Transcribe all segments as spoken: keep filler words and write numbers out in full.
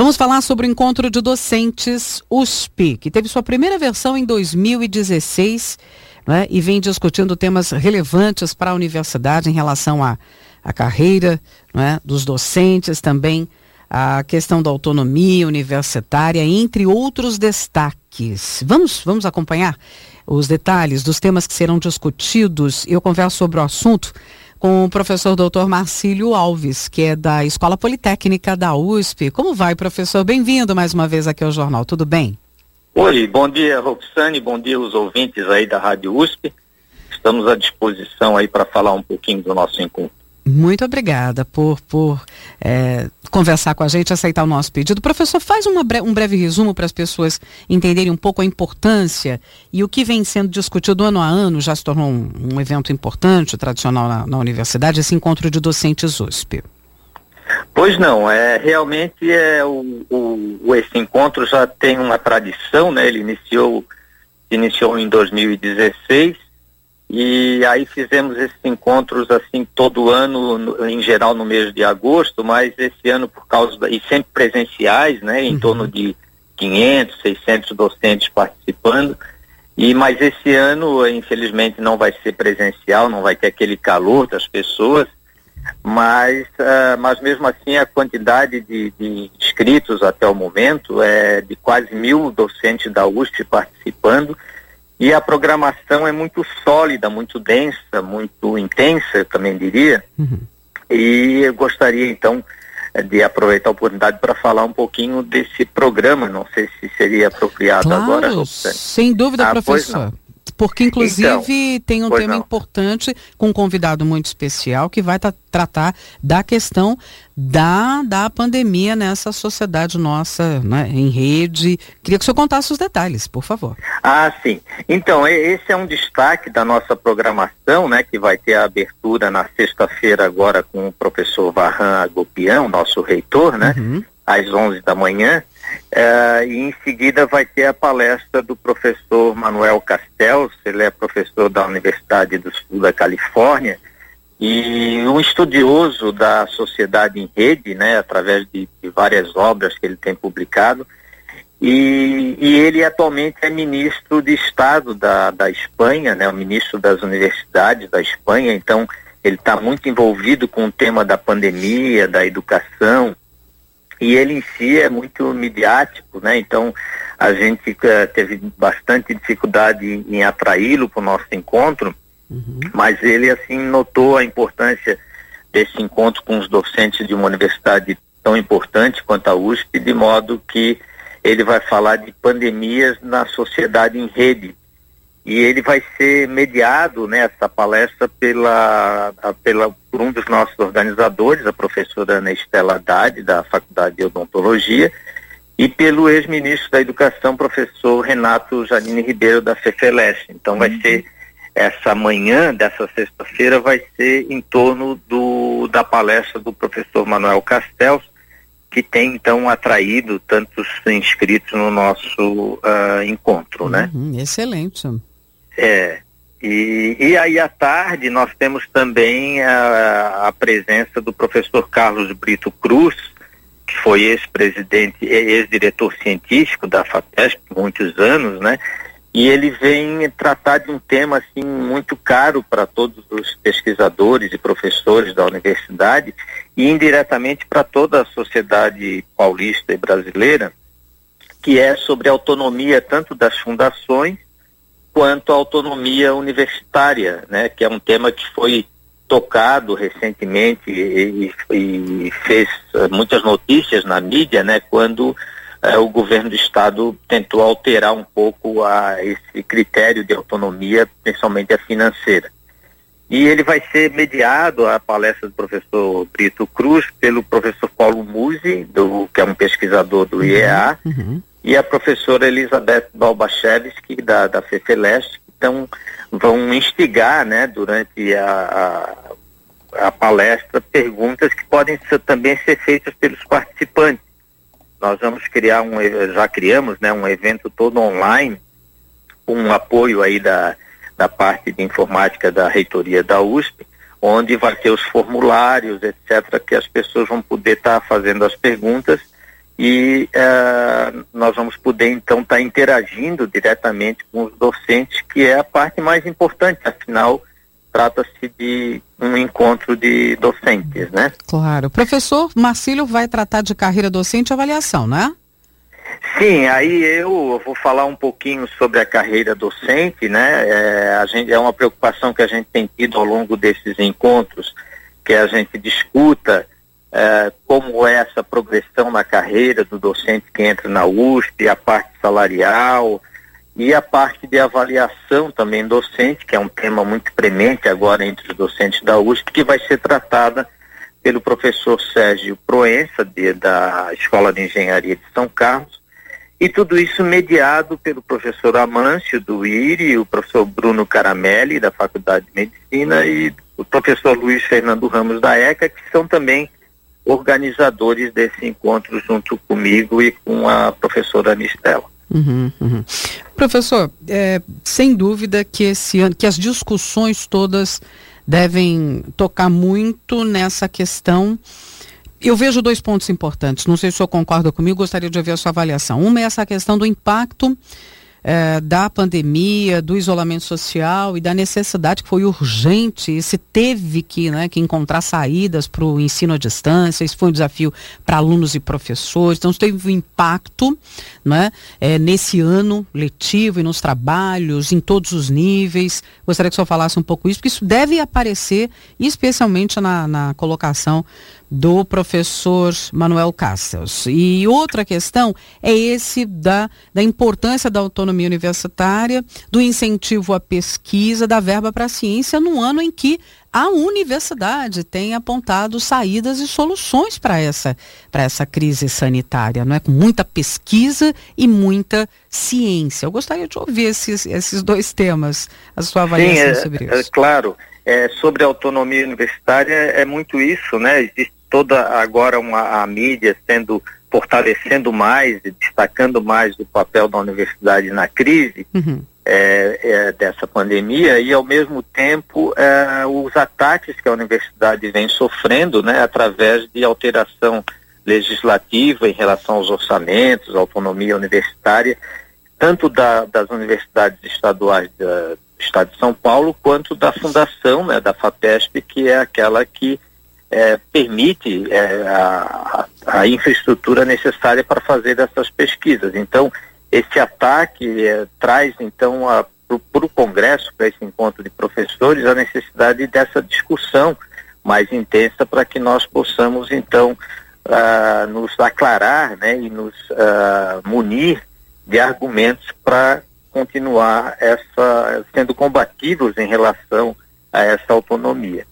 Vamos falar sobre o encontro de docentes U S P, que teve sua primeira versão em dois mil e dezesseis, né, e vem discutindo temas relevantes para a universidade em relação à, à carreira, né, dos docentes, também a questão da autonomia universitária, entre outros destaques. Vamos, vamos acompanhar os detalhes dos temas que serão discutidos. Eu converso sobre o assunto com o professor doutor Marcílio Alves, que é da Escola Politécnica da U S P. Como vai, professor? Bem-vindo mais uma vez aqui ao Jornal, tudo bem? Oi, bom dia, Roxane, bom dia aos ouvintes aí da Rádio U S P. Estamos à disposição aí para falar um pouquinho do nosso encontro. Muito obrigada por, por é, conversar com a gente, aceitar o nosso pedido. Professor, faz uma bre- um breve resumo para as pessoas entenderem um pouco a importância e o que vem sendo discutido ano a ano, já se tornou um, um evento importante, tradicional na, na universidade, esse encontro de docentes U S P. Pois não, é, realmente é, o, o, esse encontro já tem uma tradição, né? Ele iniciou, iniciou em dois mil e dezesseis. E aí fizemos esses encontros assim todo ano, no, em geral no mês de agosto, mas esse ano por causa, da, e sempre presenciais, né, em uhum. torno de quinhentos, seiscentos docentes participando, e mas esse ano infelizmente não vai ser presencial, não vai ter aquele calor das pessoas, mas, uh, mas mesmo assim a quantidade de, de inscritos até o momento é de quase mil docentes da U S P participando. E a programação é muito sólida, muito densa, muito intensa, eu também diria. Uhum. E eu gostaria, então, de aproveitar a oportunidade para falar um pouquinho desse programa. Não sei se seria apropriado claro, agora. Sem dúvida, ah, professor. Porque, inclusive, então, tem um tema não. importante com um convidado muito especial que vai tra- tratar da questão da, da pandemia nessa sociedade nossa, né, em rede. Queria que o senhor contasse os detalhes, por favor. Ah, sim. Então, esse é um destaque da nossa programação, né, que vai ter a abertura na sexta-feira agora com o professor Varran Agopian, nosso reitor, né, uhum. às onze da manhã. Uh, e em seguida vai ter a palestra do professor Manuel Castells, ele é professor da Universidade do Sul da Califórnia e um estudioso da sociedade em rede, né, através de, de várias obras que ele tem publicado, e, e ele atualmente é ministro de Estado da, da Espanha, né, o ministro das universidades da Espanha, então ele está muito envolvido com o tema da pandemia, da educação. E ele em si é muito midiático, né? Então a gente uh, teve bastante dificuldade em, em atraí-lo para o nosso encontro, uhum. mas ele assim notou a importância desse encontro com os docentes de uma universidade tão importante quanto a U S P, de modo que ele vai falar de pandemias na sociedade em rede. E ele vai ser mediado nessa, né, palestra pela, a, pela, por um dos nossos organizadores, a professora Ana Estela Haddad, da Faculdade de Odontologia, e pelo ex-ministro da Educação, professor Renato Janine Ribeiro, da FEFELESH. Então vai uhum. ser, essa manhã dessa sexta-feira, vai ser em torno do, da palestra do professor Manuel Castells, que tem então atraído tantos inscritos no nosso uh, encontro, né? Uhum, excelente. É, e, e aí à tarde nós temos também a, a presença do professor Carlos Brito Cruz, que foi ex-presidente, ex-diretor científico da FAPESP por muitos anos, né? E ele vem tratar de um tema assim muito caro para todos os pesquisadores e professores da universidade e indiretamente para toda a sociedade paulista e brasileira, que é sobre a autonomia tanto das fundações quanto a autonomia universitária, né, que é um tema que foi tocado recentemente e, e, e fez uh, muitas notícias na mídia, né, quando uh, o governo do estado tentou alterar um pouco a, esse critério de autonomia, principalmente a financeira. E ele vai ser mediado, a palestra do professor Brito Cruz, pelo professor Paulo Musi, do, que é um pesquisador do I E A, uhum. e a professora Elizabeth Balbachevski, da, da FEFELESH, então vão instigar, né, durante a, a, a palestra, perguntas que podem ser, também ser feitas pelos participantes. Nós vamos criar, um, já criamos, né, um evento todo online, com um apoio aí da, da parte de informática da reitoria da U S P, onde vai ter os formulários, etcétera, que as pessoas vão poder estar tá fazendo as perguntas e uh, nós vamos poder então estar tá interagindo diretamente com os docentes, que é a parte mais importante, afinal trata-se de um encontro de docentes, né? Claro. O professor Marcílio vai tratar de carreira docente e avaliação, né? Sim, aí eu vou falar um pouquinho sobre a carreira docente, né? É, a gente, é uma preocupação que a gente tem tido ao longo desses encontros, que a gente discuta é, como é essa progressão na carreira do docente que entra na U S P, a parte salarial e a parte de avaliação também docente, que é um tema muito premente agora entre os docentes da U S P, que vai ser tratada pelo professor Sérgio Proença, de, da Escola de Engenharia de São Carlos, e tudo isso mediado pelo professor Amâncio, do I R I, o professor Bruno Caramelli, da Faculdade de Medicina, e o professor Luiz Fernando Ramos, da ECA, que são também organizadores desse encontro junto comigo e com a professora Anistela. Uhum, uhum. Professor, é, sem dúvida que esse ano, que as discussões todas devem tocar muito nessa questão. Eu vejo dois pontos importantes, não sei se o senhor concorda comigo, gostaria de ouvir a sua avaliação. Uma é essa questão do impacto eh, da pandemia, do isolamento social e da necessidade que foi urgente, e se teve que, né, que encontrar saídas para o ensino à distância. Isso foi um desafio para alunos e professores, então isso teve um impacto, né, eh, nesse ano letivo e nos trabalhos, em todos os níveis. Gostaria que o senhor falasse um pouco isso, porque isso deve aparecer especialmente na, na colocação do professor Manuel Castells. E outra questão é esse da, da importância da autonomia universitária, do incentivo à pesquisa, da verba para a ciência, num ano em que a universidade tem apontado saídas e soluções para essa, para essa crise sanitária, não é? Com muita pesquisa e muita ciência. Eu gostaria de ouvir esses, esses dois temas, a sua avaliação. Sim, é, sobre isso. É, claro, é, sobre a autonomia universitária é muito isso, né? Existe toda agora uma, a mídia sendo, fortalecendo mais e destacando mais o papel da universidade na crise uhum. é, é, dessa pandemia, e ao mesmo tempo é, os ataques que a universidade vem sofrendo, né, através de alteração legislativa em relação aos orçamentos, autonomia universitária, tanto da, das universidades estaduais da, do estado de São Paulo, quanto da fundação, né, da FAPESP, que é aquela que É, permite é, a, a infraestrutura necessária para fazer essas pesquisas. Então, esse ataque é, traz, então, para o Congresso, para esse encontro de professores, a necessidade dessa discussão mais intensa para que nós possamos, então, uh, nos aclarar, né, e nos uh, munir de argumentos para continuar essa, sendo combativos em relação a essa autonomia.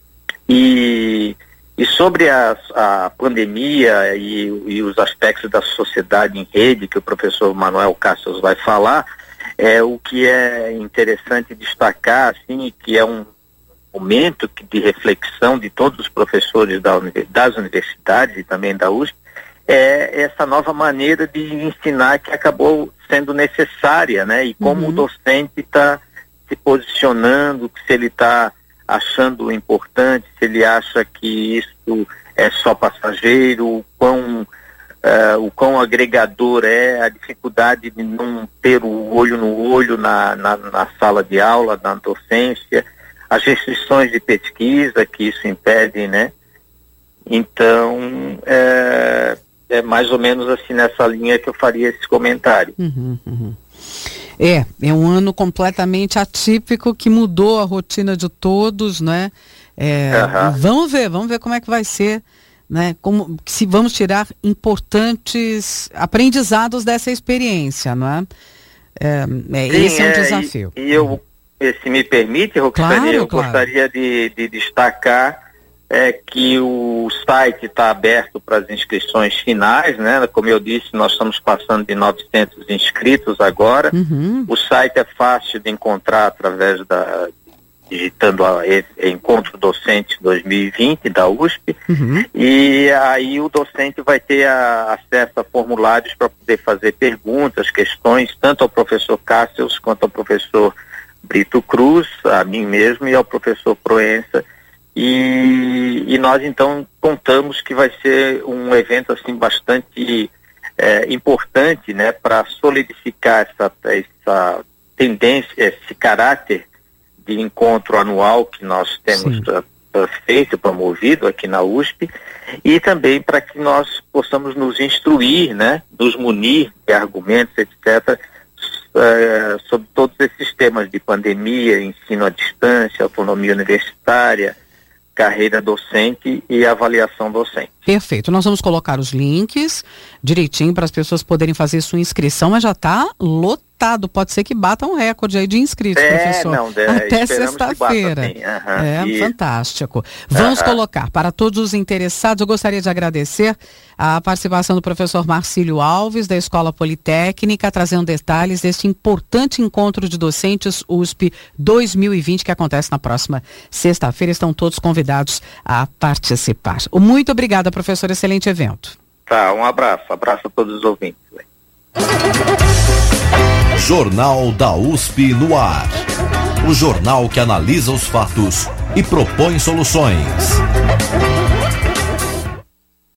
E, e sobre a, a pandemia e, e os aspectos da sociedade em rede, que o professor Manuel Castells vai falar, é, o que é interessante destacar, assim, que é um momento de reflexão de todos os professores da, das universidades e também da U S P, é essa nova maneira de ensinar que acabou sendo necessária, né? E como uhum. o docente está se posicionando, se ele está achando importante, se ele acha que isso é só passageiro, o quão, uh, o quão agregador é, a dificuldade de não ter o olho no olho na, na, na sala de aula, na docência, as restrições de pesquisa que isso impede, né? Então, é, é mais ou menos assim nessa linha que eu faria esse comentário. Uhum, uhum. É, é um ano completamente atípico que mudou a rotina de todos, né? É, uhum. Vamos ver, vamos ver como é que vai ser, né? Como, se vamos tirar importantes aprendizados dessa experiência, não é? é, é Sim, esse é um é, desafio. E, e eu, se me permite, Roxane, claro, eu claro. gostaria de, de destacar é que o site está aberto para as inscrições finais, né? Como eu disse, nós estamos passando de novecentos inscritos agora. Uhum. O site é fácil de encontrar através da, digitando a, a Encontro Docente dois mil e vinte da U S P, uhum. e aí o docente vai ter a, acesso a formulários para poder fazer perguntas, questões, tanto ao professor Castells quanto ao professor Brito Cruz, a mim mesmo e ao professor Proença. E, e nós então contamos que vai ser um evento assim bastante é, importante, né, para solidificar essa, essa tendência, esse caráter de encontro anual que nós temos uh, feito, promovido aqui na U S P, e também para que nós possamos nos instruir, né, nos munir de argumentos, etcétera, uh, sobre todos esses temas de pandemia, ensino à distância, autonomia universitária, carreira docente e avaliação docente. Perfeito. Nós vamos colocar os links direitinho para as pessoas poderem fazer sua inscrição, mas já está lotado. Pode ser que bata um recorde aí de inscritos, é, professor. Não, é, até sexta-feira. Uhum, é e... fantástico. Vamos uhum. colocar para todos os interessados. Eu gostaria de agradecer a participação do professor Marcílio Alves, da Escola Politécnica, trazendo detalhes deste importante encontro de docentes U S P dois mil e vinte que acontece na próxima sexta-feira. Estão todos convidados a participar. Muito obrigada, professor. Excelente evento. Tá, um abraço. Abraço a todos os ouvintes. Jornal da U S P no ar. O jornal que analisa os fatos e propõe soluções.